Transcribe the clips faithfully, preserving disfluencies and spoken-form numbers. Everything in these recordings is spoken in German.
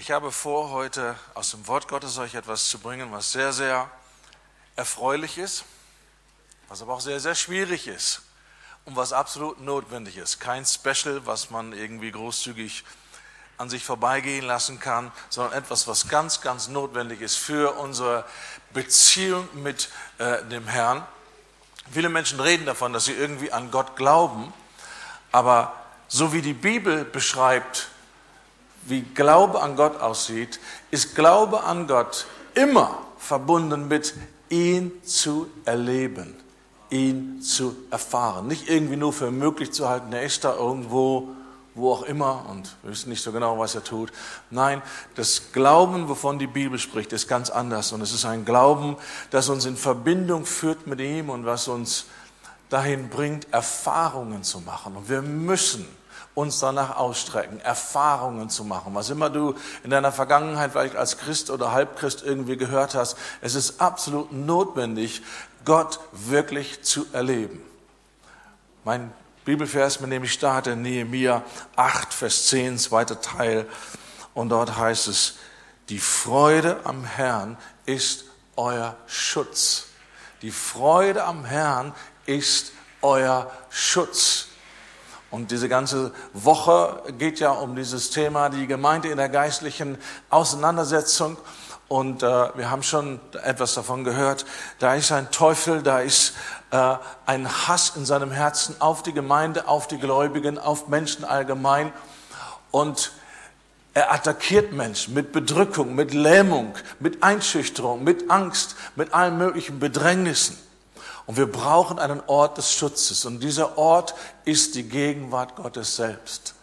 Ich habe vor, heute aus dem Wort Gottes euch etwas zu bringen, was sehr, sehr erfreulich ist, was aber auch sehr, sehr schwierig ist und was absolut notwendig ist. Kein Special, was man irgendwie großzügig an sich vorbeigehen lassen kann, sondern etwas, was ganz, ganz notwendig ist für unsere Beziehung mit äh, dem Herrn. Viele Menschen reden davon, dass sie irgendwie an Gott glauben, aber so wie die Bibel beschreibt, wie Glaube an Gott aussieht, ist Glaube an Gott immer verbunden mit ihn zu erleben, ihn zu erfahren. Nicht irgendwie nur für möglich zu halten, er ist da irgendwo, wo auch immer und wir wissen nicht so genau, was er tut. Nein, das Glauben, wovon die Bibel spricht, ist ganz anders und es ist ein Glauben, das uns in Verbindung führt mit ihm und was uns dahin bringt, Erfahrungen zu machen. Und wir müssen uns danach ausstrecken, Erfahrungen zu machen. Was immer du in deiner Vergangenheit vielleicht als Christ oder Halbchrist irgendwie gehört hast, es ist absolut notwendig, Gott wirklich zu erleben. Mein Bibelvers, mit dem ich starte, Nehemia acht, Vers zehn, zweiter Teil. Und dort heißt es, die Freude am Herrn ist euer Schutz. Die Freude am Herrn ist euer Schutz. Und diese ganze Woche geht ja um dieses Thema, die Gemeinde in der geistlichen Auseinandersetzung. Und äh, wir haben schon etwas davon gehört. Da ist ein Teufel, da ist äh, ein Hass in seinem Herzen auf die Gemeinde, auf die Gläubigen, auf Menschen allgemein. Und er attackiert Menschen mit Bedrückung, mit Lähmung, mit Einschüchterung, mit Angst, mit allen möglichen Bedrängnissen. Und wir brauchen einen Ort des Schutzes. Und dieser Ort ist die Gegenwart Gottes selbst.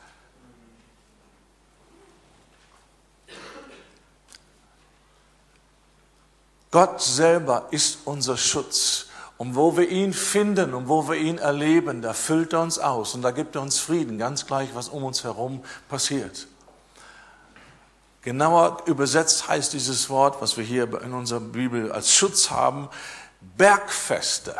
Gott selber ist unser Schutz. Und wo wir ihn finden und wo wir ihn erleben, da füllt er uns aus. Und da gibt er uns Frieden, ganz gleich, was um uns herum passiert. Genauer übersetzt heißt dieses Wort, was wir hier in unserer Bibel als Schutz haben, Bergfeste.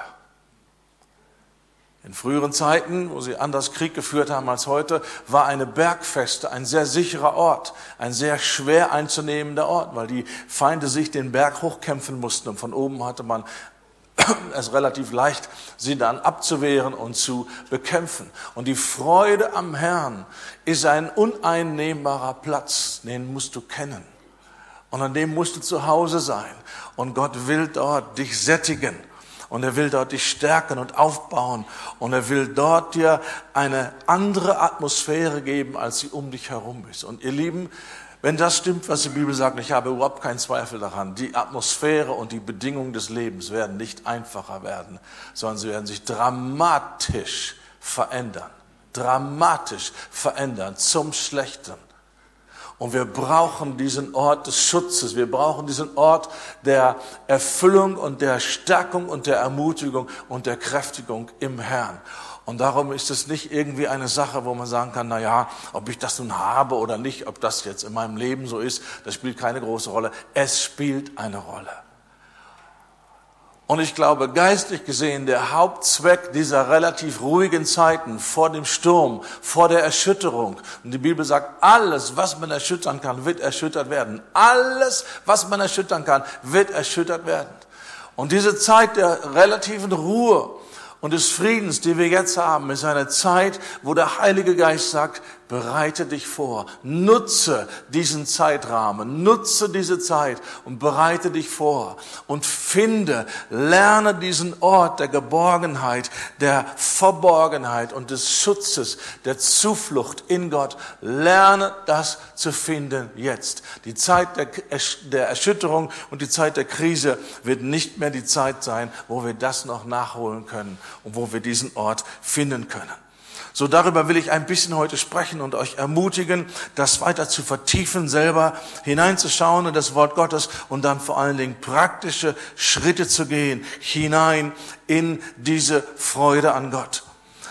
In früheren Zeiten, wo sie anders Krieg geführt haben als heute, war eine Bergfeste ein sehr sicherer Ort, ein sehr schwer einzunehmender Ort, weil die Feinde sich den Berg hochkämpfen mussten und von oben hatte man es relativ leicht, sie dann abzuwehren und zu bekämpfen. Und die Freude am Herrn ist ein uneinnehmbarer Platz, den musst du kennen. Und an dem musst du zu Hause sein. Und Gott will dort dich sättigen. Und er will dort dich stärken und aufbauen. Und er will dort dir eine andere Atmosphäre geben, als sie um dich herum ist. Und ihr Lieben, wenn das stimmt, was die Bibel sagt, ich habe überhaupt keinen Zweifel daran, die Atmosphäre und die Bedingungen des Lebens werden nicht einfacher werden, sondern sie werden sich dramatisch verändern. Dramatisch verändern zum Schlechten. Und wir brauchen diesen Ort des Schutzes, wir brauchen diesen Ort der Erfüllung und der Stärkung und der Ermutigung und der Kräftigung im Herrn. Und darum ist es nicht irgendwie eine Sache, wo man sagen kann, na ja, ob ich das nun habe oder nicht, ob das jetzt in meinem Leben so ist, das spielt keine große Rolle. Es spielt eine Rolle. Und ich glaube, geistlich gesehen, der Hauptzweck dieser relativ ruhigen Zeiten vor dem Sturm, vor der Erschütterung. Und die Bibel sagt, alles, was man erschüttern kann, wird erschüttert werden. Alles, was man erschüttern kann, wird erschüttert werden. Und diese Zeit der relativen Ruhe und des Friedens, die wir jetzt haben, ist eine Zeit, wo der Heilige Geist sagt, bereite dich vor, nutze diesen Zeitrahmen, nutze diese Zeit und bereite dich vor und finde, lerne diesen Ort der Geborgenheit, der Verborgenheit und des Schutzes, der Zuflucht in Gott. Lerne das zu finden jetzt. Die Zeit der, der Erschütterung und die Zeit der Krise wird nicht mehr die Zeit sein, wo wir das noch nachholen können und wo wir diesen Ort finden können. So, darüber will ich ein bisschen heute sprechen und euch ermutigen, das weiter zu vertiefen, selber hineinzuschauen in das Wort Gottes und dann vor allen Dingen praktische Schritte zu gehen, hinein in diese Freude an Gott.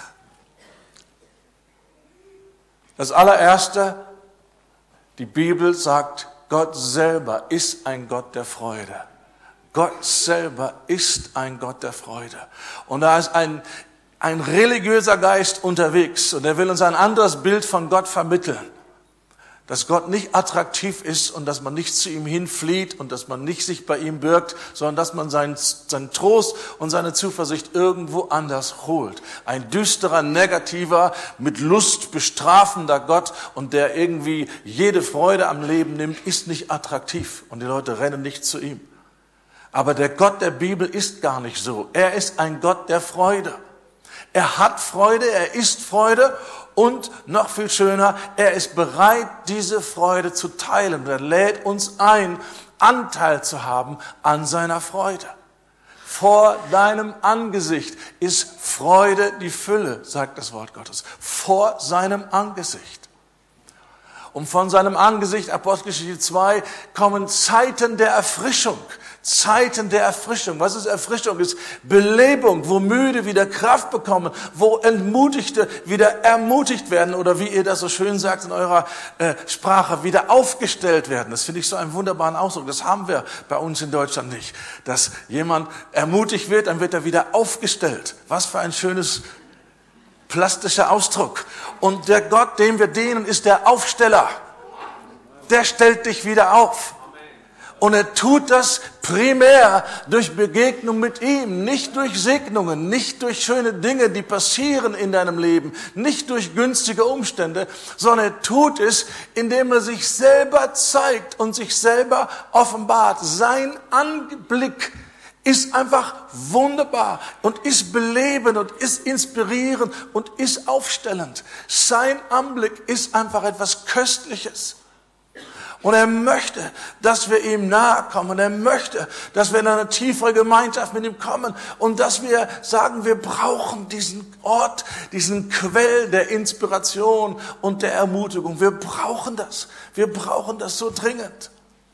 Das allererste, die Bibel sagt, Gott selber ist ein Gott der Freude. Gott selber ist ein Gott der Freude. Und da ist ein ein religiöser Geist unterwegs und er will uns ein anderes Bild von Gott vermitteln. dass Gott nicht attraktiv ist und dass man nicht zu ihm hinflieht und dass man nicht sich bei ihm birgt, sondern dass man seinen, seinen Trost und seine Zuversicht irgendwo anders holt. Ein düsterer, negativer, mit Lust bestrafender Gott und der irgendwie jede Freude am Leben nimmt, ist nicht attraktiv und die Leute rennen nicht zu ihm. Aber der Gott der Bibel ist gar nicht so. Er ist ein Gott der Freude. Er hat Freude, er ist Freude. Und noch viel schöner, er ist bereit, diese Freude zu teilen. Und er lädt uns ein, Anteil zu haben an seiner Freude. Vor deinem Angesicht ist Freude die Fülle, sagt das Wort Gottes. Vor seinem Angesicht. Und von seinem Angesicht, Apostelgeschichte zwei, kommen Zeiten der Erfrischung. Zeiten der Erfrischung. Was ist Erfrischung? Ist Belebung, wo Müde wieder Kraft bekommen, wo Entmutigte wieder ermutigt werden oder wie ihr das so schön sagt in eurer äh, Sprache, wieder aufgestellt werden. Das finde ich so einen wunderbaren Ausdruck. Das haben wir bei uns in Deutschland nicht. Dass jemand ermutigt wird, dann wird er wieder aufgestellt. Was für ein schönes plastischer Ausdruck. Und der Gott, dem wir dienen, ist der Aufsteller. Der stellt dich wieder auf. Und er tut das primär durch Begegnung mit ihm, nicht durch Segnungen, nicht durch schöne Dinge, die passieren in deinem Leben, nicht durch günstige Umstände, sondern er tut es, indem er sich selber zeigt und sich selber offenbart. Sein Anblick ist einfach wunderbar und ist belebend und ist inspirierend und ist aufstellend. Sein Anblick ist einfach etwas Köstliches. Und er möchte, dass wir ihm nahe kommen. Er möchte, dass wir in eine tiefere Gemeinschaft mit ihm kommen und dass wir sagen, wir brauchen diesen Ort, diesen Quell der Inspiration und der Ermutigung. Wir brauchen das. Wir brauchen das so dringend.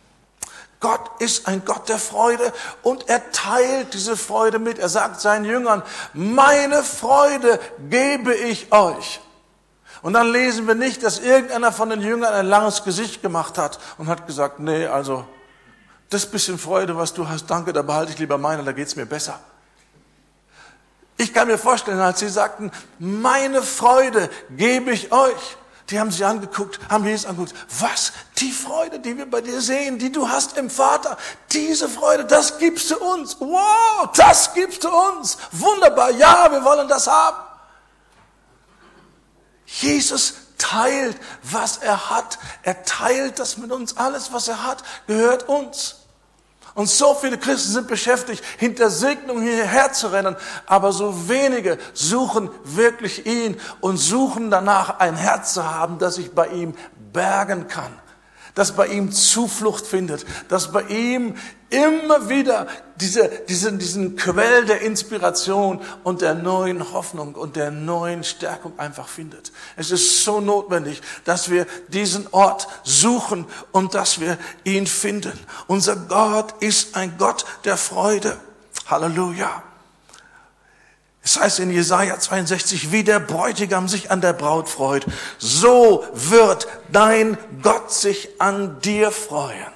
Gott ist ein Gott der Freude und er teilt diese Freude mit. Er sagt seinen Jüngern, meine Freude gebe ich euch. Und dann lesen wir nicht, dass irgendeiner von den Jüngern ein langes Gesicht gemacht hat und hat gesagt, nee, also das bisschen Freude, was du hast, danke, da behalte ich lieber meine, da geht's mir besser. Ich kann mir vorstellen, als sie sagten, meine Freude gebe ich euch. Die haben sich angeguckt, haben Jesus angeguckt. Was? Die Freude, die wir bei dir sehen, die du hast im Vater, diese Freude, das gibst du uns. Wow, das gibst du uns. Wunderbar, ja, wir wollen das haben. Jesus teilt, was er hat. Er teilt das mit uns. Alles, was er hat, gehört uns. Und so viele Christen sind beschäftigt, hinter Segnung hierher zu rennen, aber so wenige suchen wirklich ihn und suchen danach, ein Herz zu haben, das sich bei ihm bergen kann, das bei ihm Zuflucht findet, das bei ihm immer wieder diese, diesen, diesen Quell der Inspiration und der neuen Hoffnung und der neuen Stärkung einfach findet. Es ist so notwendig, dass wir diesen Ort suchen und dass wir ihn finden. Unser Gott ist ein Gott der Freude. Halleluja. Es heißt in Jesaja zweiundsechzig, wie der Bräutigam sich an der Braut freut, so wird dein Gott sich an dir freuen.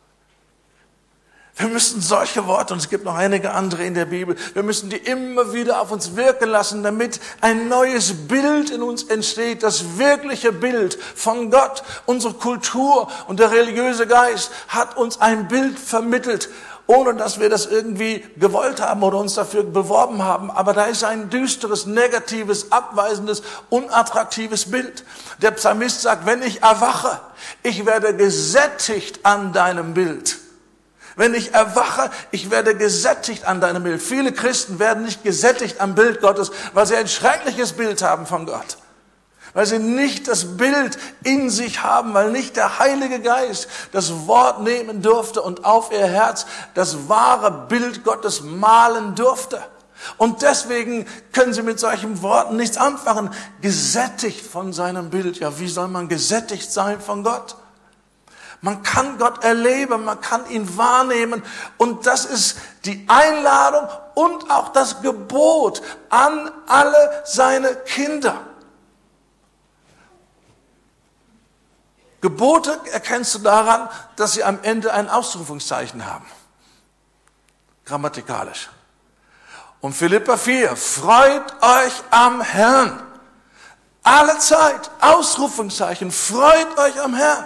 Wir müssen solche Worte, und es gibt noch einige andere in der Bibel, wir müssen die immer wieder auf uns wirken lassen, damit ein neues Bild in uns entsteht, das wirkliche Bild von Gott. Unsere Kultur und der religiöse Geist hat uns ein Bild vermittelt, ohne dass wir das irgendwie gewollt haben oder uns dafür beworben haben. Aber da ist ein düsteres, negatives, abweisendes, unattraktives Bild. Der Psalmist sagt, wenn ich erwache, ich werde gesättigt an deinem Bild. Wenn ich erwache, ich werde gesättigt an deinem Bild. Viele Christen werden nicht gesättigt am Bild Gottes, weil sie ein schreckliches Bild haben von Gott. Weil sie nicht das Bild in sich haben, weil nicht der Heilige Geist das Wort nehmen durfte und auf ihr Herz das wahre Bild Gottes malen durfte. Und deswegen können sie mit solchen Worten nichts anfangen. Gesättigt von seinem Bild. Ja, wie soll man gesättigt sein von Gott? Man kann Gott erleben, man kann ihn wahrnehmen. Und das ist die Einladung und auch das Gebot an alle seine Kinder. Gebote erkennst du daran, dass sie am Ende ein Ausrufungszeichen haben. Grammatikalisch. Und Philipper vier, freut euch am Herrn. Alle Zeit, Ausrufungszeichen, freut euch am Herrn.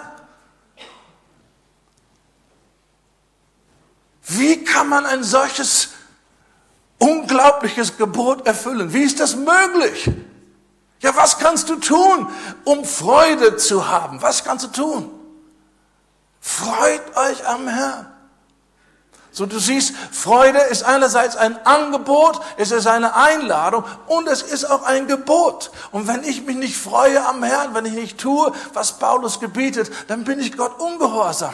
Wie kann man ein solches unglaubliches Gebot erfüllen? Wie ist das möglich? Ja, was kannst du tun, um Freude zu haben? Was kannst du tun? Freut euch am Herrn. So, du siehst, Freude ist einerseits ein Angebot, es ist eine Einladung und es ist auch ein Gebot. Und wenn ich mich nicht freue am Herrn, wenn ich nicht tue, was Paulus gebietet, dann bin ich Gott ungehorsam.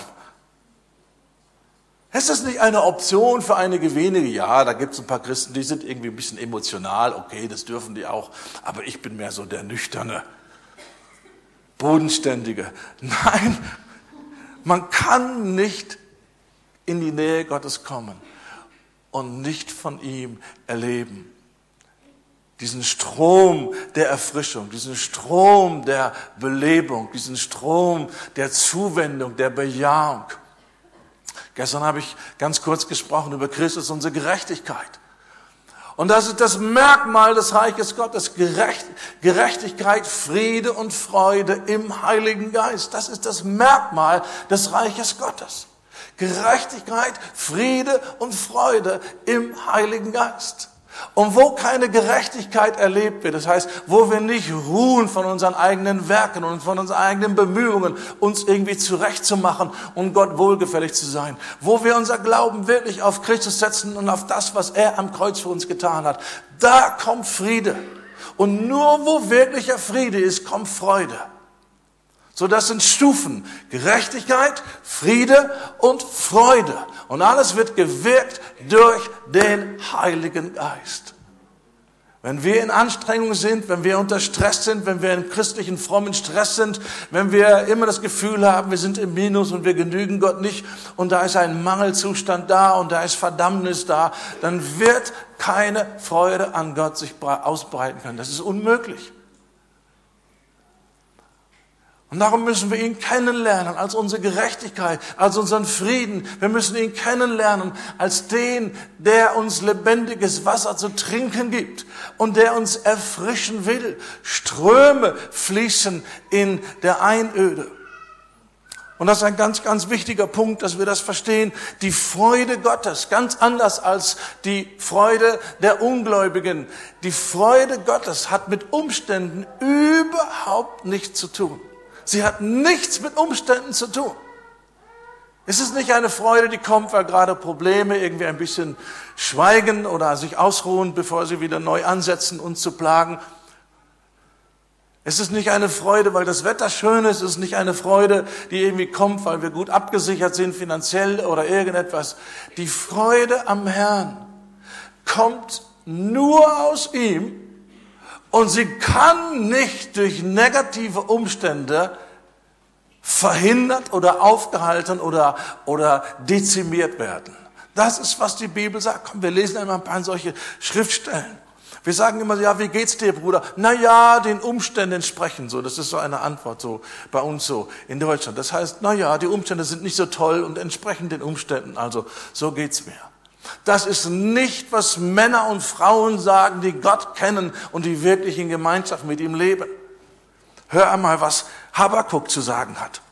Ist das nicht eine Option für einige wenige? Ja, da gibt es ein paar Christen, die sind irgendwie ein bisschen emotional. Okay, das dürfen die auch. Aber ich bin mehr so der nüchterne, bodenständige. Nein, man kann nicht in die Nähe Gottes kommen und nicht von ihm erleben. Diesen Strom der Erfrischung, diesen Strom der Belebung, diesen Strom der Zuwendung, der Bejahung. Gestern habe ich ganz kurz gesprochen über Christus, unsere Gerechtigkeit. Und das ist das Merkmal des Reiches Gottes. Gerecht, Gerechtigkeit, Friede und Freude im Heiligen Geist. Das ist das Merkmal des Reiches Gottes. Gerechtigkeit, Friede und Freude im Heiligen Geist. Und wo keine Gerechtigkeit erlebt wird, das heißt, wo wir nicht ruhen von unseren eigenen Werken und von unseren eigenen Bemühungen, uns irgendwie zurechtzumachen und Gott wohlgefällig zu sein, wo wir unser Glauben wirklich auf Christus setzen und auf das, was er am Kreuz für uns getan hat, da kommt Friede. Und nur wo wirklicher Friede ist, kommt Freude. So, das sind Stufen. Gerechtigkeit, Friede und Freude. Und alles wird gewirkt durch den Heiligen Geist. Wenn wir in Anstrengung sind, wenn wir unter Stress sind, wenn wir im christlichen frommen Stress sind, wenn wir immer das Gefühl haben, wir sind im Minus und wir genügen Gott nicht und da ist ein Mangelzustand da und da ist Verdammnis da, dann wird keine Freude an Gott sich ausbreiten können. Das ist unmöglich. Und darum müssen wir ihn kennenlernen als unsere Gerechtigkeit, als unseren Frieden. Wir müssen ihn kennenlernen als den, der uns lebendiges Wasser zu trinken gibt und der uns erfrischen will. Ströme fließen in der Einöde. Und das ist ein ganz, ganz wichtiger Punkt, dass wir das verstehen. Die Freude Gottes, ganz anders als die Freude der Ungläubigen. Die Freude Gottes hat mit Umständen überhaupt nichts zu tun. Sie hat nichts mit Umständen zu tun. Es ist nicht eine Freude, die kommt, weil gerade Probleme irgendwie ein bisschen schweigen oder sich ausruhen, bevor sie wieder neu ansetzen, uns zu plagen. Es ist nicht eine Freude, weil das Wetter schön ist. Es ist nicht eine Freude, die irgendwie kommt, weil wir gut abgesichert sind, finanziell oder irgendetwas. Die Freude am Herrn kommt nur aus ihm. Und sie kann nicht durch negative Umstände verhindert oder aufgehalten oder, oder dezimiert werden. Das ist, was die Bibel sagt. Komm, wir lesen einmal ein paar solche Schriftstellen. Wir sagen immer, ja, wie geht's dir, Bruder? Na ja, den Umständen entsprechend so. Das ist so eine Antwort so bei uns so in Deutschland. Das heißt, na ja, die Umstände sind nicht so toll und entsprechen den Umständen. Also, so geht's mir. Das ist nicht, was Männer und Frauen sagen, die Gott kennen und die wirklich in Gemeinschaft mit ihm leben. Hör einmal, was Habakuk zu sagen hat.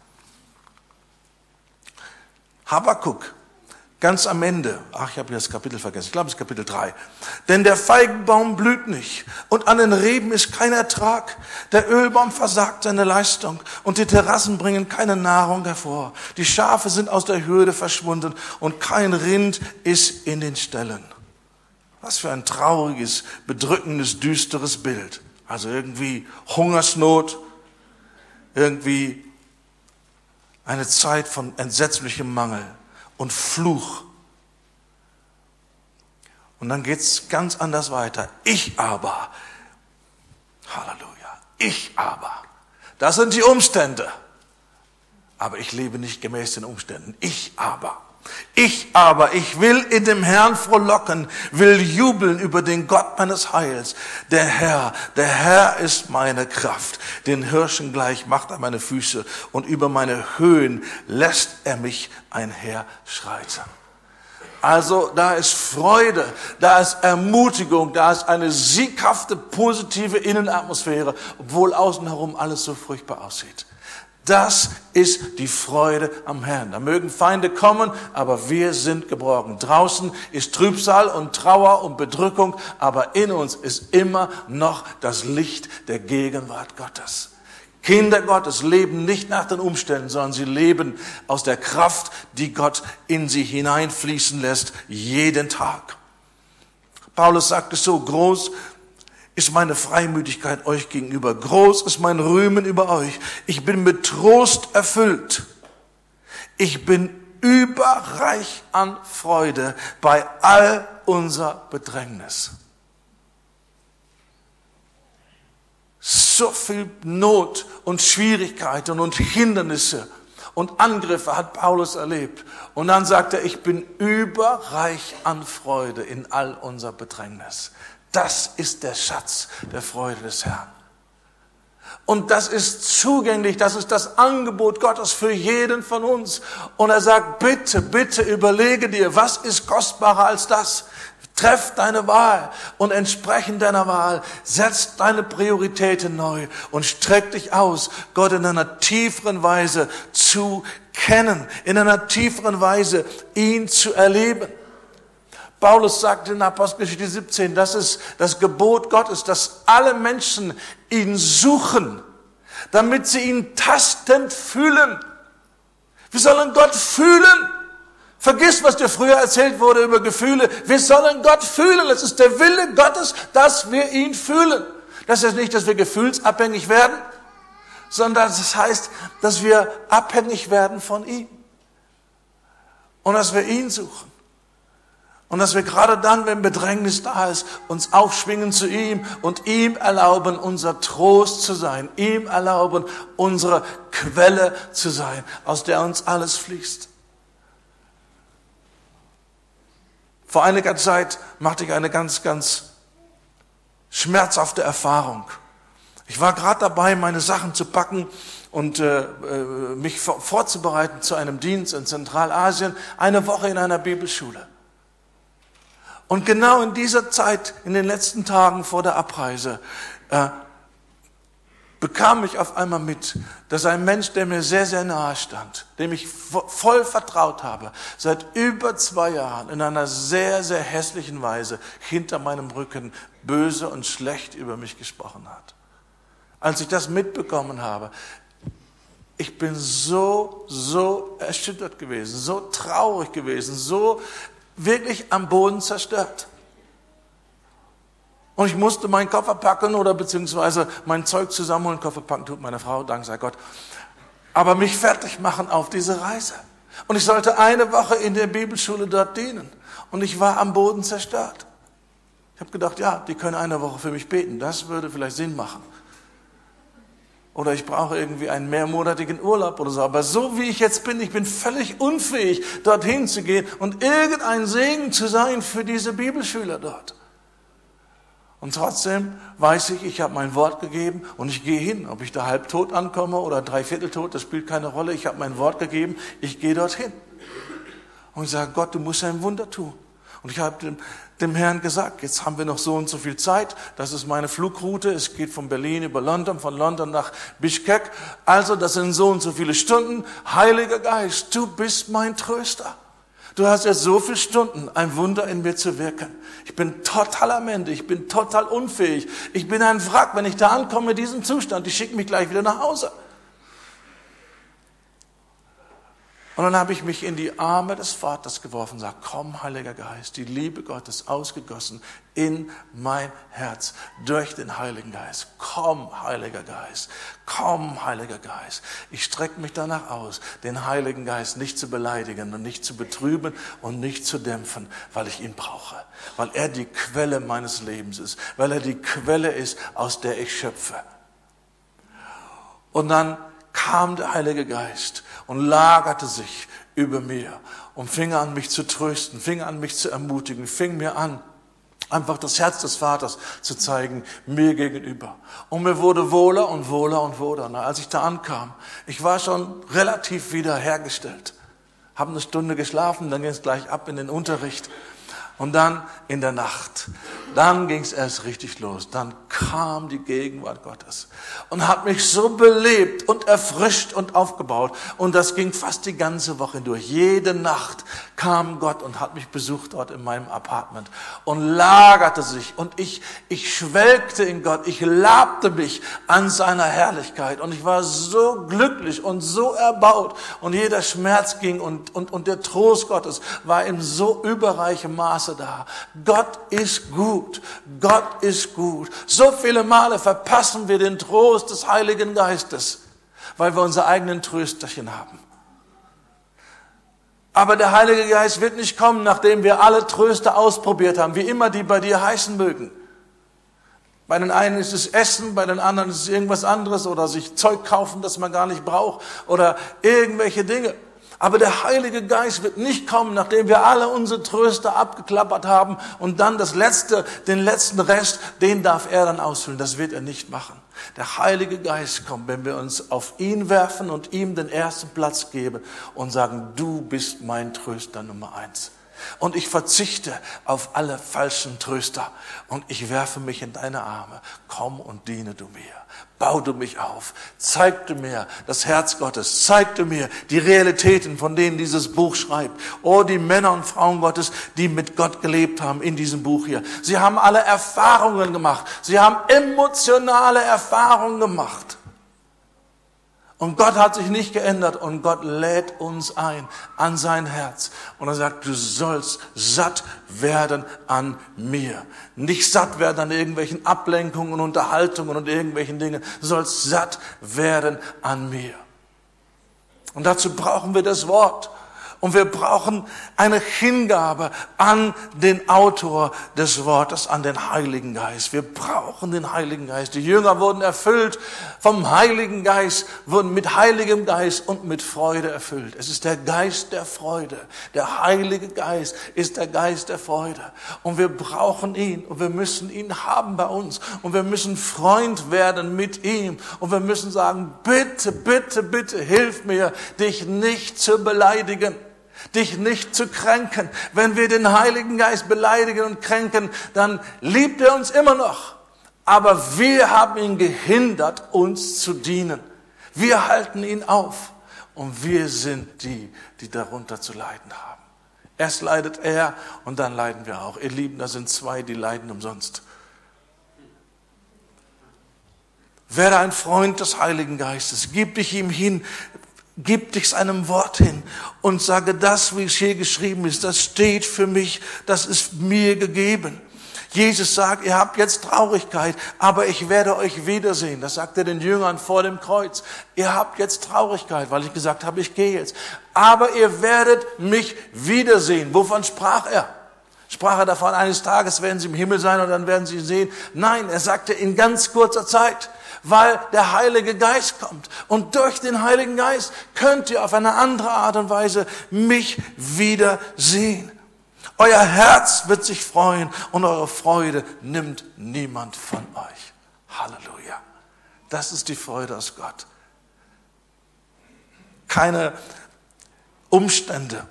Habakuk, ganz am Ende, ach, ich habe das Kapitel vergessen, ich glaube, es ist Kapitel drei. Denn der Feigenbaum blüht nicht und an den Reben ist kein Ertrag. Der Ölbaum versagt seine Leistung und die Terrassen bringen keine Nahrung hervor. Die Schafe sind aus der Hürde verschwunden und kein Rind ist in den Ställen. Was für ein trauriges, bedrückendes, düsteres Bild. Also irgendwie Hungersnot, irgendwie eine Zeit von entsetzlichem Mangel und Fluch. Und dann geht's ganz anders weiter. Ich aber, Halleluja, ich aber, das sind die Umstände. Aber ich lebe nicht gemäß den Umständen. Ich aber, ich aber, ich will in dem Herrn frohlocken, will jubeln über den Gott meines Heils. Der Herr, der Herr ist meine Kraft. Den Hirschen gleich macht er meine Füße und über meine Höhen lässt er mich einherschreiten. Also da ist Freude, da ist Ermutigung, da ist eine sieghafte, positive Innenatmosphäre, obwohl außen herum alles so furchtbar aussieht. Das ist die Freude am Herrn. Da mögen Feinde kommen, aber wir sind geborgen. Draußen ist Trübsal und Trauer und Bedrückung, aber in uns ist immer noch das Licht der Gegenwart Gottes. Kinder Gottes leben nicht nach den Umständen, sondern sie leben aus der Kraft, die Gott in sie hineinfließen lässt, jeden Tag. Paulus sagt es so: Groß ist meine Freimütigkeit euch gegenüber. Groß ist mein Rühmen über euch. Ich bin mit Trost erfüllt. Ich bin überreich an Freude bei all unserer Bedrängnis. So viel Not und Schwierigkeiten und Hindernisse und Angriffe hat Paulus erlebt. Und dann sagt er, ich bin überreich an Freude in all unserer Bedrängnis. Das ist der Schatz der Freude des Herrn. Und das ist zugänglich, das ist das Angebot Gottes für jeden von uns. Und er sagt, bitte, bitte überlege dir, was ist kostbarer als das? Treff deine Wahl und entsprechend deiner Wahl setz deine Prioritäten neu und streck dich aus, Gott in einer tieferen Weise zu kennen, in einer tieferen Weise ihn zu erleben. Paulus sagt in Apostelgeschichte siebzehn, das ist das Gebot Gottes, dass alle Menschen ihn suchen, damit sie ihn tastend fühlen. Wir sollen Gott fühlen. Vergiss, was dir früher erzählt wurde über Gefühle. Wir sollen Gott fühlen. Es ist der Wille Gottes, dass wir ihn fühlen. Das heißt nicht, dass wir gefühlsabhängig werden, sondern das heißt, dass wir abhängig werden von ihm. Und dass wir ihn suchen. Und dass wir gerade dann, wenn Bedrängnis da ist, uns aufschwingen zu ihm und ihm erlauben, unser Trost zu sein. Ihm erlauben, unsere Quelle zu sein, aus der uns alles fließt. Vor einiger Zeit machte ich eine ganz, ganz schmerzhafte Erfahrung. Ich war gerade dabei, meine Sachen zu packen und äh, mich vorzubereiten zu einem Dienst in Zentralasien, eine Woche in einer Bibelschule. Und genau in dieser Zeit, in den letzten Tagen vor der Abreise, äh, bekam ich auf einmal mit, dass ein Mensch, der mir sehr, sehr nahe stand, dem ich voll vertraut habe, seit über zwei Jahren in einer sehr, sehr hässlichen Weise hinter meinem Rücken böse und schlecht über mich gesprochen hat. Als ich das mitbekommen habe, ich bin so, so erschüttert gewesen, so traurig gewesen, so wirklich am Boden zerstört. Und ich musste meinen Koffer packen oder beziehungsweise mein Zeug zusammenholen. Koffer packen tut meine Frau, dank sei Gott. Aber mich fertig machen auf diese Reise. Und ich sollte eine Woche in der Bibelschule dort dienen. Und ich war am Boden zerstört. Ich habe gedacht, ja, die können eine Woche für mich beten. Das würde vielleicht Sinn machen. Oder ich brauche irgendwie einen mehrmonatigen Urlaub oder so. Aber so wie ich jetzt bin, ich bin völlig unfähig, dorthin zu gehen und irgendein Segen zu sein für diese Bibelschüler dort. Und trotzdem weiß ich, ich habe mein Wort gegeben und ich gehe hin. Ob ich da halbtot ankomme oder dreiviertel tot, das spielt keine Rolle. Ich habe mein Wort gegeben, ich gehe dorthin. Und ich sage, Gott, du musst ein Wunder tun. Und ich habe dem, dem Herrn gesagt, jetzt haben wir noch so und so viel Zeit. Das ist meine Flugroute. Es geht von Berlin über London, von London nach Bischkek. Also das sind so und so viele Stunden. Heiliger Geist, du bist mein Tröster. Du hast ja so viele Stunden, ein Wunder in mir zu wirken. Ich bin total am Ende, ich bin total unfähig. Ich bin ein Wrack, wenn ich da ankomme in diesem Zustand. Die schicken mich gleich wieder nach Hause. Und dann habe ich mich in die Arme des Vaters geworfen und gesagt, komm, Heiliger Geist, die Liebe Gottes ausgegossen in mein Herz durch den Heiligen Geist. Komm, Heiliger Geist, komm, Heiliger Geist. Ich strecke mich danach aus, den Heiligen Geist nicht zu beleidigen und nicht zu betrüben und nicht zu dämpfen, weil ich ihn brauche. Weil er die Quelle meines Lebens ist, weil er die Quelle ist, aus der ich schöpfe. Und dann kam der Heilige Geist und lagerte sich über mir und fing an, mich zu trösten, fing an, mich zu ermutigen, fing mir an, einfach das Herz des Vaters zu zeigen, mir gegenüber. Und mir wurde wohler und wohler und wohler. Na, als ich da ankam, ich war schon relativ wiederhergestellt, habe eine Stunde geschlafen, dann ging es gleich ab in den Unterricht. Und dann in der Nacht, dann ging es erst richtig los. Dann kam die Gegenwart Gottes und hat mich so belebt und erfrischt und aufgebaut. Und das ging fast die ganze Woche durch. Jede Nacht kam Gott und hat mich besucht dort in meinem Apartment und lagerte sich. Und ich, ich schwelgte in Gott, ich labte mich an seiner Herrlichkeit. Und ich war so glücklich und so erbaut. Und jeder Schmerz ging und, und, und der Trost Gottes war in so überreichem Maße da. Gott ist gut. Gott ist gut. So viele Male verpassen wir den Trost des Heiligen Geistes, weil wir unsere eigenen Trösterchen haben. Aber der Heilige Geist wird nicht kommen, nachdem wir alle Tröster ausprobiert haben, wie immer die bei dir heißen mögen. Bei den einen ist es Essen, bei den anderen ist es irgendwas anderes oder sich Zeug kaufen, das man gar nicht braucht oder irgendwelche Dinge. Aber der Heilige Geist wird nicht kommen, nachdem wir alle unsere Tröster abgeklappert haben und dann das letzte, den letzten Rest, den darf er dann ausfüllen. Das wird er nicht machen. Der Heilige Geist kommt, wenn wir uns auf ihn werfen und ihm den ersten Platz geben und sagen, du bist mein Tröster Nummer eins. Und ich verzichte auf alle falschen Tröster und ich werfe mich in deine Arme. Komm und diene du mir. Bau du mich auf. Zeig du mir das Herz Gottes. Zeig du mir die Realitäten, von denen dieses Buch schreibt. Oh, die Männer und Frauen Gottes, die mit Gott gelebt haben in diesem Buch hier. Sie haben alle Erfahrungen gemacht. Sie haben emotionale Erfahrungen gemacht. Und Gott hat sich nicht geändert und Gott lädt uns ein an sein Herz. Und er sagt, du sollst satt werden an mir. Nicht satt werden an irgendwelchen Ablenkungen und Unterhaltungen und irgendwelchen Dingen. Du sollst satt werden an mir. Und dazu brauchen wir das Wort. Und wir brauchen eine Hingabe an den Autor des Wortes, an den Heiligen Geist. Wir brauchen den Heiligen Geist. Die Jünger wurden erfüllt vom Heiligen Geist, wurden mit Heiligem Geist und mit Freude erfüllt. Es ist der Geist der Freude. Der Heilige Geist ist der Geist der Freude. Und wir brauchen ihn und wir müssen ihn haben bei uns. Und wir müssen Freund werden mit ihm. Und wir müssen sagen, bitte, bitte, bitte, hilf mir, dich nicht zu beleidigen. Dich nicht zu kränken. Wenn wir den Heiligen Geist beleidigen und kränken, dann liebt er uns immer noch. Aber wir haben ihn gehindert, uns zu dienen. Wir halten ihn auf. Und wir sind die, die darunter zu leiden haben. Erst leidet er und dann leiden wir auch. Ihr Lieben, da sind zwei, die leiden umsonst. Werde ein Freund des Heiligen Geistes. Gib dich ihm hin. Gib dich seinem Wort hin und sage, das, wie es hier geschrieben ist, das steht für mich, das ist mir gegeben. Jesus sagt, ihr habt jetzt Traurigkeit, aber ich werde euch wiedersehen. Das sagt er den Jüngern vor dem Kreuz. Ihr habt jetzt Traurigkeit, weil ich gesagt habe, ich gehe jetzt. Aber ihr werdet mich wiedersehen. Wovon sprach er? Sprach er davon, eines Tages werden sie im Himmel sein und dann werden sie ihn sehen? Nein, er sagte in ganz kurzer Zeit. Weil der Heilige Geist kommt. Und durch den Heiligen Geist könnt ihr auf eine andere Art und Weise mich wieder sehen. Euer Herz wird sich freuen und eure Freude nimmt niemand von euch. Halleluja. Das ist die Freude aus Gott. Keine Umstände,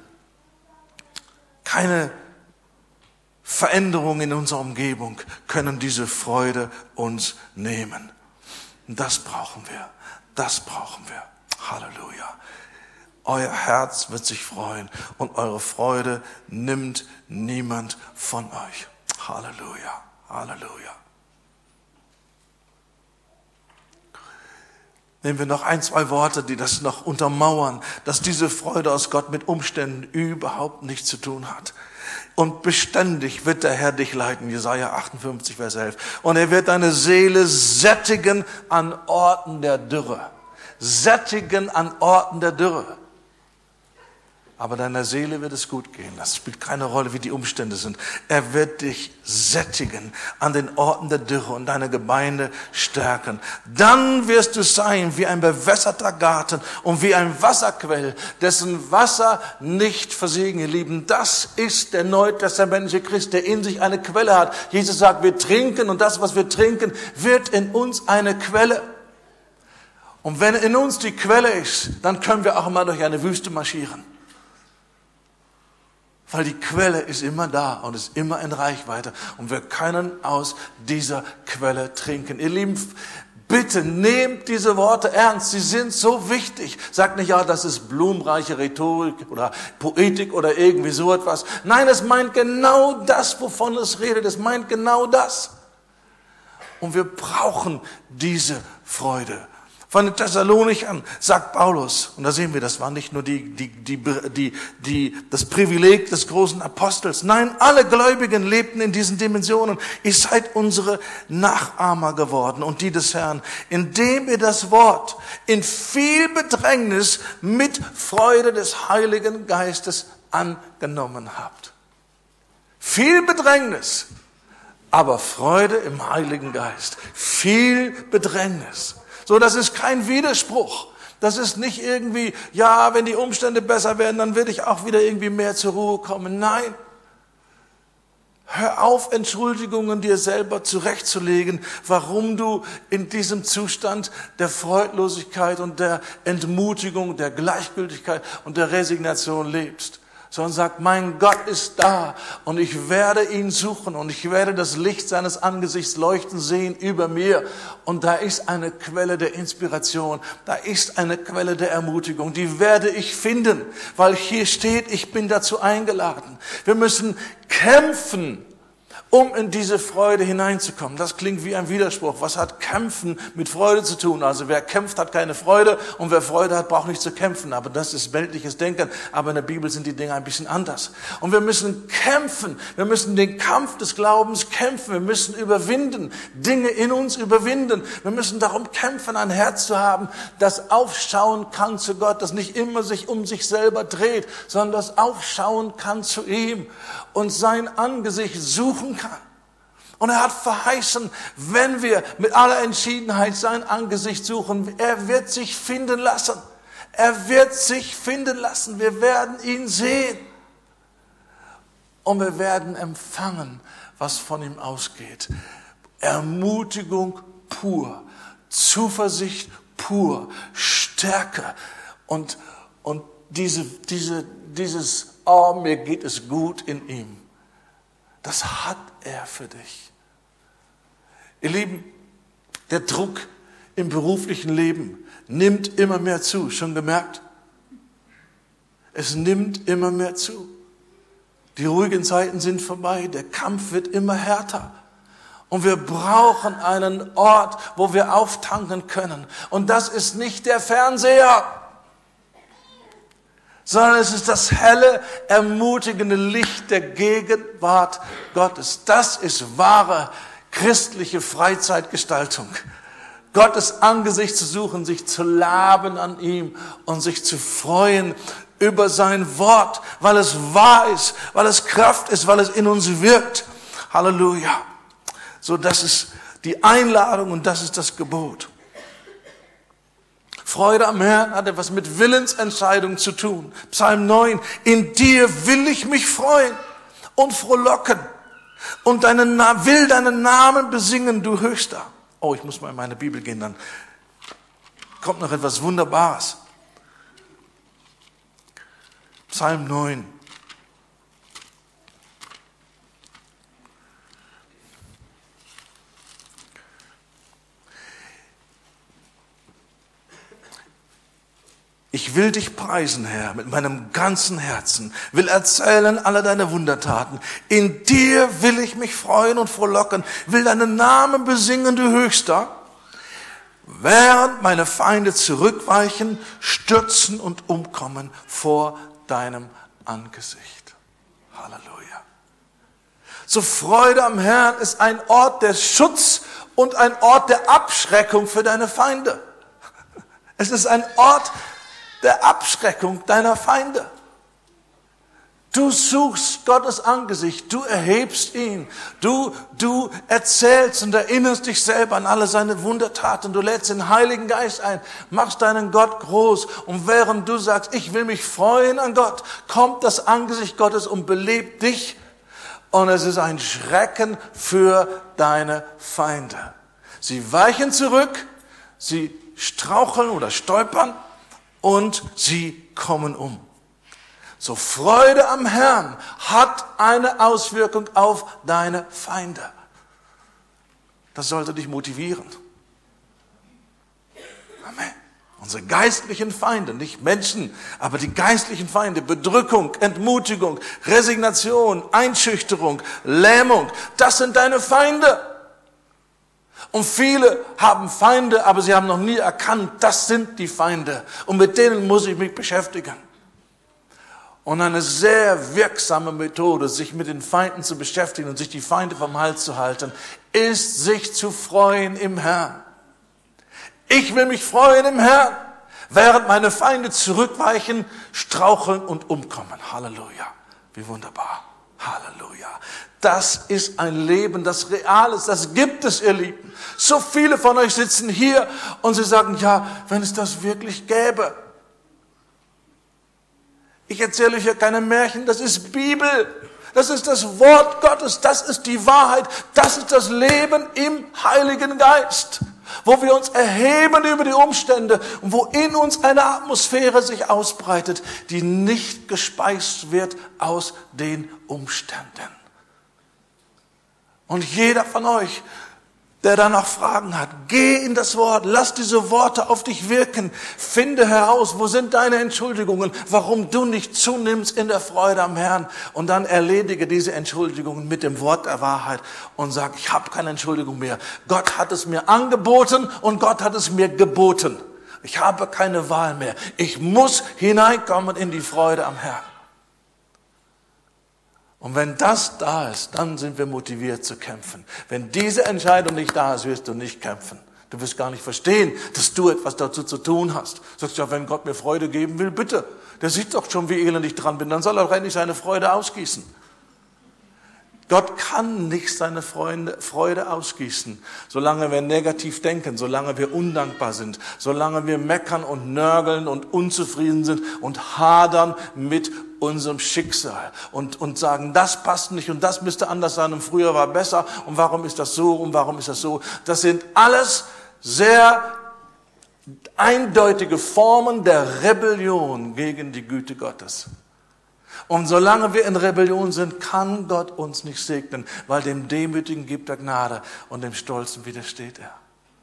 keine Veränderungen in unserer Umgebung können diese Freude uns nehmen. Das brauchen wir. Das brauchen wir. Halleluja. Euer Herz wird sich freuen und eure Freude nimmt niemand von euch. Halleluja. Halleluja. Nehmen wir noch ein, zwei Worte, die das noch untermauern, dass diese Freude aus Gott mit Umständen überhaupt nichts zu tun hat. Und beständig wird der Herr dich leiten, Jesaja achtundfünfzig, Vers elf. Und er wird deine Seele sättigen an Orten der Dürre. Sättigen an Orten der Dürre. Aber deiner Seele wird es gut gehen. Das spielt keine Rolle, wie die Umstände sind. Er wird dich sättigen an den Orten der Dürre und deine Gemeinde stärken. Dann wirst du sein wie ein bewässerter Garten und wie ein Wasserquell, dessen Wasser nicht versiegen, ihr Lieben. Das ist der neutestamentliche Christ, der in sich eine Quelle hat. Jesus sagt, wir trinken und das, was wir trinken, wird in uns eine Quelle. Und wenn in uns die Quelle ist, dann können wir auch mal durch eine Wüste marschieren. Weil die Quelle ist immer da und ist immer in Reichweite. Und wir können aus dieser Quelle trinken. Ihr Lieben, bitte nehmt diese Worte ernst. Sie sind so wichtig. Sagt nicht, ja, das ist blumenreiche Rhetorik oder Poetik oder irgendwie so etwas. Nein, es meint genau das, wovon es redet. Es meint genau das. Und wir brauchen diese Freude. Von den Thessalonichern sagt Paulus, und da sehen wir, das war nicht nur die, die, die, die, die, das Privileg des großen Apostels. Nein, alle Gläubigen lebten in diesen Dimensionen. Ihr seid unsere Nachahmer geworden und die des Herrn, indem ihr das Wort in viel Bedrängnis mit Freude des Heiligen Geistes angenommen habt. Viel Bedrängnis, aber Freude im Heiligen Geist. Viel Bedrängnis. So, das ist kein Widerspruch. Das ist nicht irgendwie, ja, wenn die Umstände besser werden, dann werde ich auch wieder irgendwie mehr zur Ruhe kommen. Nein. Hör auf, Entschuldigungen dir selber zurechtzulegen, warum du in diesem Zustand der Freudlosigkeit und der Entmutigung, der Gleichgültigkeit und der Resignation lebst. Sondern sag, mein Gott ist da und ich werde ihn suchen und ich werde das Licht seines Angesichts leuchten sehen über mir. Und da ist eine Quelle der Inspiration, da ist eine Quelle der Ermutigung, die werde ich finden, weil hier steht, ich bin dazu eingeladen. Wir müssen kämpfen, um in diese Freude hineinzukommen. Das klingt wie ein Widerspruch. Was hat Kämpfen mit Freude zu tun? Also wer kämpft, hat keine Freude und wer Freude hat, braucht nicht zu kämpfen. Aber das ist weltliches Denken. Aber in der Bibel sind die Dinge ein bisschen anders. Und wir müssen kämpfen. Wir müssen den Kampf des Glaubens kämpfen. Wir müssen überwinden. Dinge in uns überwinden. Wir müssen darum kämpfen, ein Herz zu haben, das aufschauen kann zu Gott, das nicht immer sich um sich selber dreht, sondern das aufschauen kann zu ihm und sein Angesicht suchen kann. Und er hat verheißen, wenn wir mit aller Entschiedenheit sein Angesicht suchen, er wird sich finden lassen. Er wird sich finden lassen. Wir werden ihn sehen. Und wir werden empfangen, was von ihm ausgeht. Ermutigung pur, Zuversicht pur, Stärke und, und diese, diese, dieses, oh, mir geht es gut in ihm. Das hat er für dich. Ihr Lieben, der Druck im beruflichen Leben nimmt immer mehr zu. Schon gemerkt? Es nimmt immer mehr zu. Die ruhigen Zeiten sind vorbei. Der Kampf wird immer härter. Und wir brauchen einen Ort, wo wir auftanken können. Und das ist nicht der Fernseher, sondern es ist das helle, ermutigende Licht der Gegenwart Gottes. Das ist wahre christliche Freizeitgestaltung. Gottes Angesicht zu suchen, sich zu laben an ihm und sich zu freuen über sein Wort, weil es wahr ist, weil es Kraft ist, weil es in uns wirkt. Halleluja. So, das ist die Einladung und das ist das Gebot. Freude am Herrn hat etwas mit Willensentscheidung zu tun. Psalm neun, in dir will ich mich freuen und frohlocken und deinen, will deinen Namen besingen, du Höchster. Oh, ich muss mal in meine Bibel gehen, dann kommt noch etwas Wunderbares. Psalm neun. Ich will dich preisen, Herr, mit meinem ganzen Herzen, will erzählen alle deine Wundertaten. In dir will ich mich freuen und frohlocken, will deinen Namen besingen, du Höchster. Während meine Feinde zurückweichen, stürzen und umkommen vor deinem Angesicht. Halleluja. So, Freude am Herrn ist ein Ort des Schutz und ein Ort der Abschreckung für deine Feinde. Es ist ein Ort der Abschreckung deiner Feinde. Du suchst Gottes Angesicht, du erhebst ihn, du, du erzählst und erinnerst dich selber an alle seine Wundertaten, du lädst den Heiligen Geist ein, machst deinen Gott groß und während du sagst, ich will mich freuen an Gott, kommt das Angesicht Gottes und belebt dich und es ist ein Schrecken für deine Feinde. Sie weichen zurück, sie straucheln oder stolpern, und sie kommen um. So Freude am Herrn hat eine Auswirkung auf deine Feinde. Das sollte dich motivieren. Amen. Unsere geistlichen Feinde, nicht Menschen, aber die geistlichen Feinde, Bedrückung, Entmutigung, Resignation, Einschüchterung, Lähmung, das sind deine Feinde. Und viele haben Feinde, aber sie haben noch nie erkannt, das sind die Feinde. Und mit denen muss ich mich beschäftigen. Und eine sehr wirksame Methode, sich mit den Feinden zu beschäftigen und sich die Feinde vom Hals zu halten, ist, sich zu freuen im Herrn. Ich will mich freuen im Herrn, während meine Feinde zurückweichen, straucheln und umkommen. Halleluja. Wie wunderbar. Halleluja. Das ist ein Leben, das real ist. Das gibt es, ihr Lieben. So viele von euch sitzen hier und sie sagen, ja, wenn es das wirklich gäbe. Ich erzähle euch ja keine Märchen, das ist Bibel. Das ist das Wort Gottes, das ist die Wahrheit, das ist das Leben im Heiligen Geist, wo wir uns erheben über die Umstände und wo in uns eine Atmosphäre sich ausbreitet, die nicht gespeist wird aus den Umständen. Und jeder von euch, der danach Fragen hat, geh in das Wort, lass diese Worte auf dich wirken, finde heraus, wo sind deine Entschuldigungen, warum du nicht zunimmst in der Freude am Herrn, und dann erledige diese Entschuldigungen mit dem Wort der Wahrheit und sag, ich habe keine Entschuldigung mehr. Gott hat es mir angeboten und Gott hat es mir geboten. Ich habe keine Wahl mehr. Ich muss hineinkommen in die Freude am Herrn. Und wenn das da ist, dann sind wir motiviert zu kämpfen. Wenn diese Entscheidung nicht da ist, wirst du nicht kämpfen. Du wirst gar nicht verstehen, dass du etwas dazu zu tun hast. Du sagst ja, wenn Gott mir Freude geben will, bitte. Der sieht doch schon, wie elend ich dran bin. Dann soll er endlich seine Freude ausgießen. Gott kann nicht seine Freude, Freude ausgießen, solange wir negativ denken, solange wir undankbar sind, solange wir meckern und nörgeln und unzufrieden sind und hadern mit unserem Schicksal und, und sagen, das passt nicht und das müsste anders sein und früher war besser und warum ist das so und warum ist das so. Das sind alles sehr eindeutige Formen der Rebellion gegen die Güte Gottes. Und solange wir in Rebellion sind, kann Gott uns nicht segnen, weil dem Demütigen gibt er Gnade und dem Stolzen widersteht er.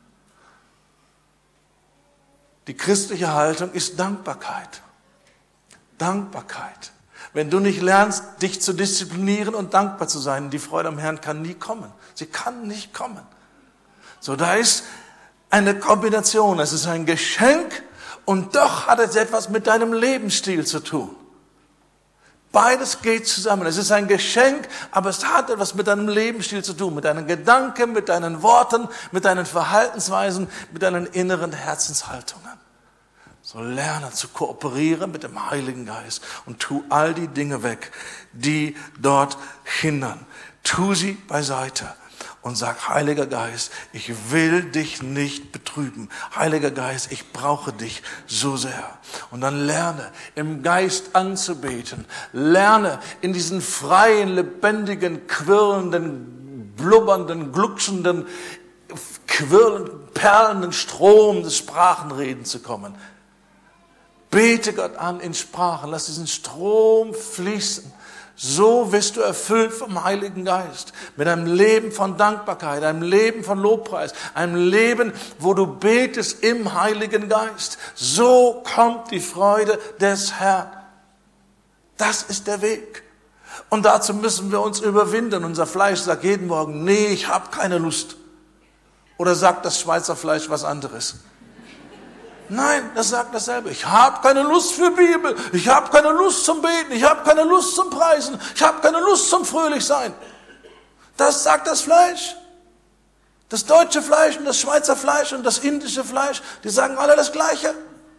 Die christliche Haltung ist Dankbarkeit. Dankbarkeit. Wenn du nicht lernst, dich zu disziplinieren und dankbar zu sein, die Freude am Herrn kann nie kommen. Sie kann nicht kommen. So, da ist eine Kombination. Es ist ein Geschenk und doch hat es etwas mit deinem Lebensstil zu tun. Beides geht zusammen. Es ist ein Geschenk, aber es hat etwas mit deinem Lebensstil zu tun, mit deinen Gedanken, mit deinen Worten, mit deinen Verhaltensweisen, mit deinen inneren Herzenshaltungen. So lerne zu kooperieren mit dem Heiligen Geist und tu all die Dinge weg, die dort hindern. Tu sie beiseite und sag, Heiliger Geist, ich will dich nicht betrüben. Heiliger Geist, ich brauche dich so sehr. Und dann lerne, im Geist anzubeten. Lerne, in diesen freien, lebendigen, quirlenden, blubbernden, gluckschenden, quirlenden, perlenden Strom des Sprachenredens zu kommen. Bete Gott an in Sprachen. Lass diesen Strom fließen. So wirst du erfüllt vom Heiligen Geist, mit einem Leben von Dankbarkeit, einem Leben von Lobpreis, einem Leben, wo du betest im Heiligen Geist. So kommt die Freude des Herrn. Das ist der Weg. Und dazu müssen wir uns überwinden. Unser Fleisch sagt jeden Morgen, nee, ich habe keine Lust. Oder sagt das Schweizer Fleisch was anderes? Nein, das sagt dasselbe. Ich habe keine Lust für Bibel. Ich habe keine Lust zum Beten. Ich habe keine Lust zum Preisen. Ich habe keine Lust zum Fröhlichsein. Das sagt das Fleisch. Das deutsche Fleisch und das Schweizer Fleisch und das indische Fleisch, die sagen alle das Gleiche.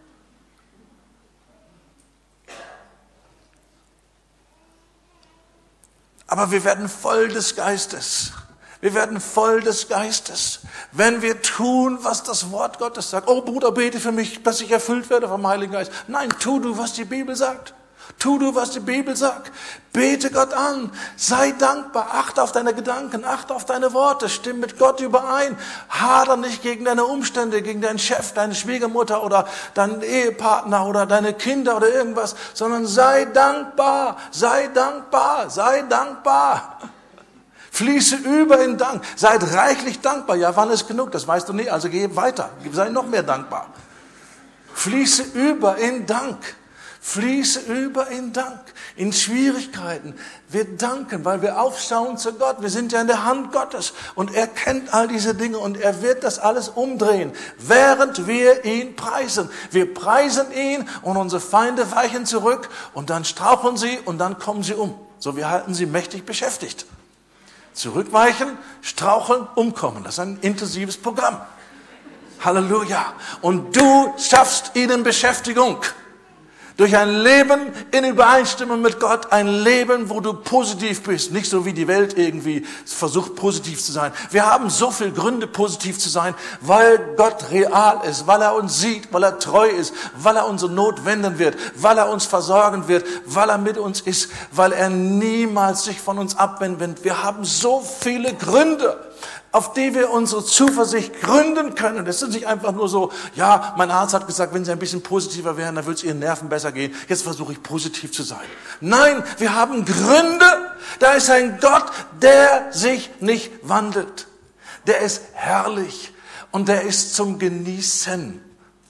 Aber wir werden voll des Geistes. Wir werden voll des Geistes, wenn wir tun, was das Wort Gottes sagt. Oh Bruder, bete für mich, dass ich erfüllt werde vom Heiligen Geist. Nein, tu du, was die Bibel sagt. Tu du, was die Bibel sagt. Bete Gott an. Sei dankbar. Achte auf deine Gedanken. Achte auf deine Worte. Stimm mit Gott überein. Hader nicht gegen deine Umstände, gegen deinen Chef, deine Schwiegermutter oder deinen Ehepartner oder deine Kinder oder irgendwas, sondern sei dankbar. Sei dankbar. Sei dankbar. Fließe über in Dank. Seid reichlich dankbar. Ja, wann ist genug? Das weißt du nicht. Also geh weiter. Sei noch mehr dankbar. Fließe über in Dank. Fließe über in Dank. In Schwierigkeiten. Wir danken, weil wir aufschauen zu Gott. Wir sind ja in der Hand Gottes. Und er kennt all diese Dinge und er wird das alles umdrehen, während wir ihn preisen. Wir preisen ihn und unsere Feinde weichen zurück und dann straucheln sie und dann kommen sie um. So, wir halten sie mächtig beschäftigt. Zurückweichen, straucheln, umkommen. Das ist ein intensives Programm. Halleluja. Und du schaffst ihnen Beschäftigung. Durch ein Leben in Übereinstimmung mit Gott, ein Leben, wo du positiv bist, nicht so wie die Welt irgendwie versucht, positiv zu sein. Wir haben so viele Gründe, positiv zu sein, weil Gott real ist, weil er uns sieht, weil er treu ist, weil er unsere Not wenden wird, weil er uns versorgen wird, weil er mit uns ist, weil er niemals sich von uns abwenden wird. Wir haben so viele Gründe, auf die wir unsere Zuversicht gründen können. Das sind nicht einfach nur so, ja, mein Arzt hat gesagt, wenn Sie ein bisschen positiver wären, dann würde es Ihren Nerven besser gehen. Jetzt versuche ich positiv zu sein. Nein, wir haben Gründe. Da ist ein Gott, der sich nicht wandelt. Der ist herrlich und der ist zum Genießen.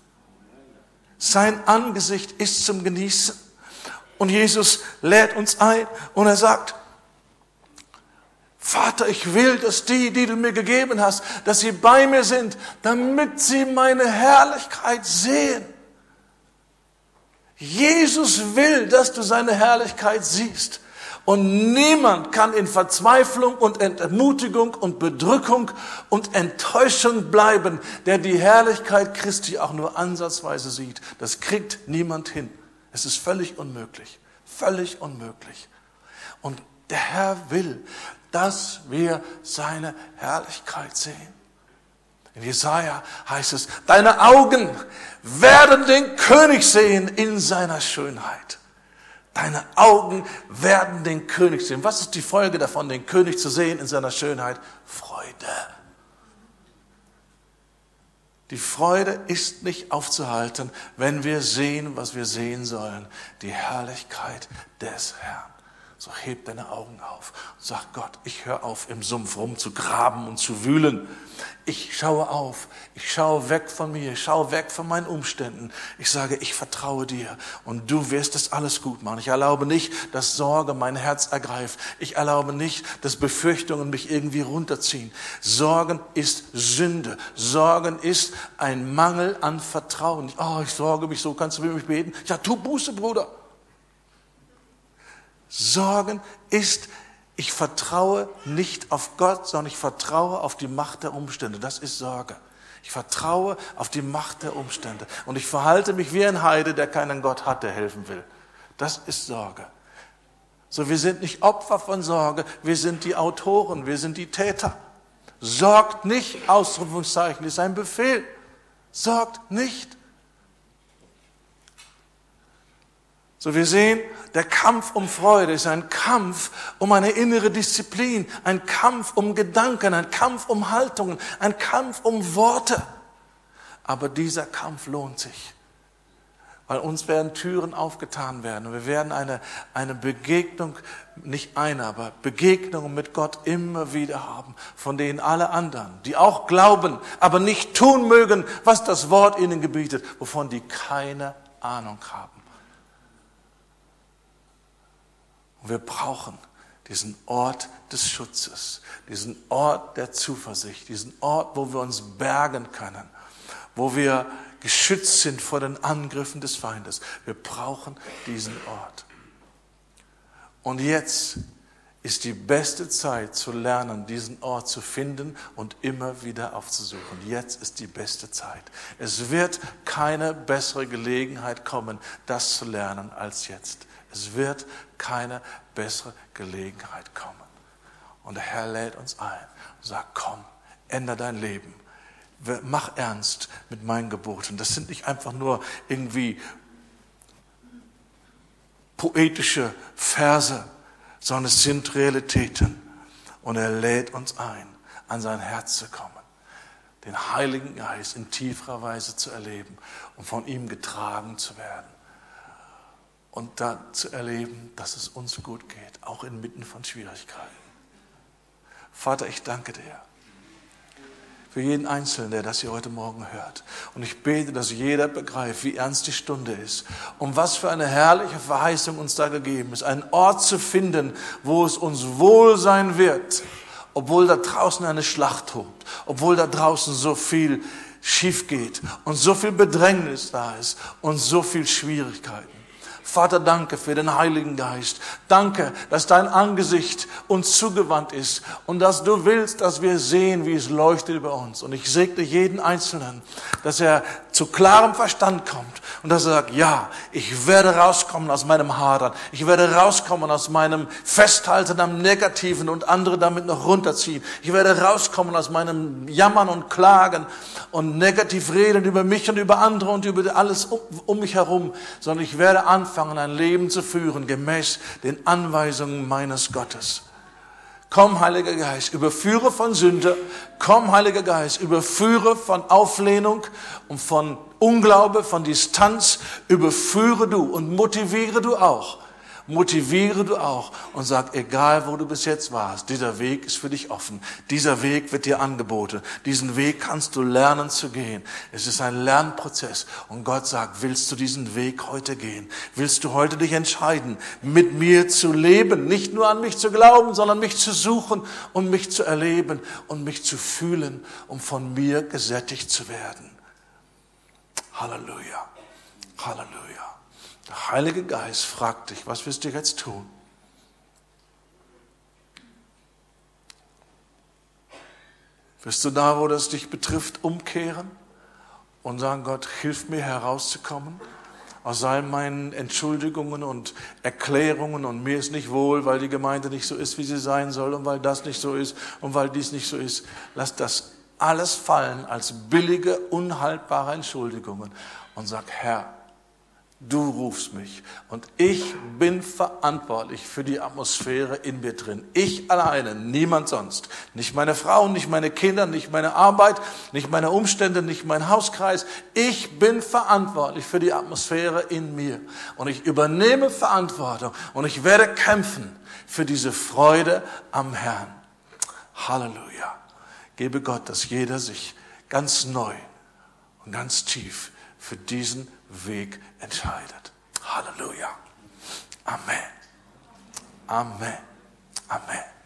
Sein Angesicht ist zum Genießen. Und Jesus lädt uns ein und er sagt, Vater, ich will, dass die, die du mir gegeben hast, dass sie bei mir sind, damit sie meine Herrlichkeit sehen. Jesus will, dass du seine Herrlichkeit siehst. Und niemand kann in Verzweiflung und Entmutigung und Bedrückung und Enttäuschung bleiben, der die Herrlichkeit Christi auch nur ansatzweise sieht. Das kriegt niemand hin. Es ist völlig unmöglich. Völlig unmöglich. Und der Herr will, dass wir seine Herrlichkeit sehen. In Jesaja heißt es, deine Augen werden den König sehen in seiner Schönheit. Deine Augen werden den König sehen. Was ist die Folge davon, den König zu sehen in seiner Schönheit? Freude. Die Freude ist nicht aufzuhalten, wenn wir sehen, was wir sehen sollen. Die Herrlichkeit des Herrn. So heb deine Augen auf und sag Gott, ich höre auf, im Sumpf rumzugraben und zu wühlen. Ich schaue auf, ich schaue weg von mir, ich schaue weg von meinen Umständen. Ich sage, ich vertraue dir und du wirst das alles gut machen. Ich erlaube nicht, dass Sorge mein Herz ergreift. Ich erlaube nicht, dass Befürchtungen mich irgendwie runterziehen. Sorgen ist Sünde. Sorgen ist ein Mangel an Vertrauen. Oh, ich sorge mich so, kannst du für mich beten? Ja, tu Buße, Bruder. Sorgen ist, ich vertraue nicht auf Gott, sondern ich vertraue auf die Macht der Umstände. Das ist Sorge. Ich vertraue auf die Macht der Umstände. Und ich verhalte mich wie ein Heide, der keinen Gott hat, der helfen will. Das ist Sorge. So, wir sind nicht Opfer von Sorge, wir sind die Autoren, wir sind die Täter. Sorgt nicht, Ausrufungszeichen, ist ein Befehl. Sorgt nicht. So, wir sehen, der Kampf um Freude ist ein Kampf um eine innere Disziplin, ein Kampf um Gedanken, ein Kampf um Haltungen, ein Kampf um Worte. Aber dieser Kampf lohnt sich, weil uns werden Türen aufgetan werden und wir werden eine, eine Begegnung, nicht eine, aber Begegnungen mit Gott immer wieder haben, von denen alle anderen, die auch glauben, aber nicht tun mögen, was das Wort ihnen gebietet, wovon die keine Ahnung haben. Und wir brauchen diesen Ort des Schutzes, diesen Ort der Zuversicht, diesen Ort, wo wir uns bergen können, wo wir geschützt sind vor den Angriffen des Feindes. Wir brauchen diesen Ort. Und jetzt ist die beste Zeit zu lernen, diesen Ort zu finden und immer wieder aufzusuchen. Jetzt ist die beste Zeit. Es wird keine bessere Gelegenheit kommen, das zu lernen als jetzt. Es wird keine bessere Gelegenheit kommen. Und der Herr lädt uns ein und sagt, komm, ändere dein Leben. Mach ernst mit meinen Geboten. Das sind nicht einfach nur irgendwie poetische Verse, sondern es sind Realitäten. Und er lädt uns ein, an sein Herz zu kommen, den Heiligen Geist in tieferer Weise zu erleben und von ihm getragen zu werden. Und dann zu erleben, dass es uns gut geht, auch inmitten von Schwierigkeiten. Vater, ich danke dir für jeden Einzelnen, der das hier heute Morgen hört. Und ich bete, dass jeder begreift, wie ernst die Stunde ist und was für eine herrliche Verheißung uns da gegeben ist, einen Ort zu finden, wo es uns wohl sein wird, obwohl da draußen eine Schlacht tobt, obwohl da draußen so viel schief geht und so viel Bedrängnis da ist und so viel Schwierigkeiten. Vater, danke für den Heiligen Geist. Danke, dass dein Angesicht uns zugewandt ist und dass du willst, dass wir sehen, wie es leuchtet über uns. Und ich segne jeden Einzelnen, dass er zu klarem Verstand kommt und dass er sagt, ja, ich werde rauskommen aus meinem Hadern. Ich werde rauskommen aus meinem Festhalten am Negativen und andere damit noch runterziehen. Ich werde rauskommen aus meinem Jammern und Klagen und negativ reden über mich und über andere und über alles um, um mich herum, sondern ich werde anfangen, ein Leben zu führen, gemäß den Anweisungen meines Gottes. Komm, Heiliger Geist, überführe von Sünde. Komm, Heiliger Geist, überführe von Auflehnung und von Unglaube, von Distanz. Überführe du und motiviere du auch. Motiviere du auch und sag, egal wo du bis jetzt warst, dieser Weg ist für dich offen. Dieser Weg wird dir angeboten. Diesen Weg kannst du lernen zu gehen. Es ist ein Lernprozess. Und Gott sagt, willst du diesen Weg heute gehen? Willst du heute dich entscheiden, mit mir zu leben? Nicht nur an mich zu glauben, sondern mich zu suchen und mich zu erleben und mich zu fühlen, um von mir gesättigt zu werden. Halleluja. Halleluja. Der Heilige Geist fragt dich, was wirst du jetzt tun? Wirst du da, wo das dich betrifft, umkehren und sagen, Gott, hilf mir herauszukommen aus all meinen Entschuldigungen und Erklärungen und mir ist nicht wohl, weil die Gemeinde nicht so ist, wie sie sein soll und weil das nicht so ist und weil dies nicht so ist. Lass das alles fallen als billige, unhaltbare Entschuldigungen und sag, Herr, du rufst mich und ich bin verantwortlich für die Atmosphäre in mir drin. Ich alleine, niemand sonst. Nicht meine Frau, nicht meine Kinder, nicht meine Arbeit, nicht meine Umstände, nicht mein Hauskreis. Ich bin verantwortlich für die Atmosphäre in mir. Und ich übernehme Verantwortung und ich werde kämpfen für diese Freude am Herrn. Halleluja. Gebe Gott, dass jeder sich ganz neu und ganz tief für diesen Weg entscheidet. Halleluja. Amen. Amen. Amen.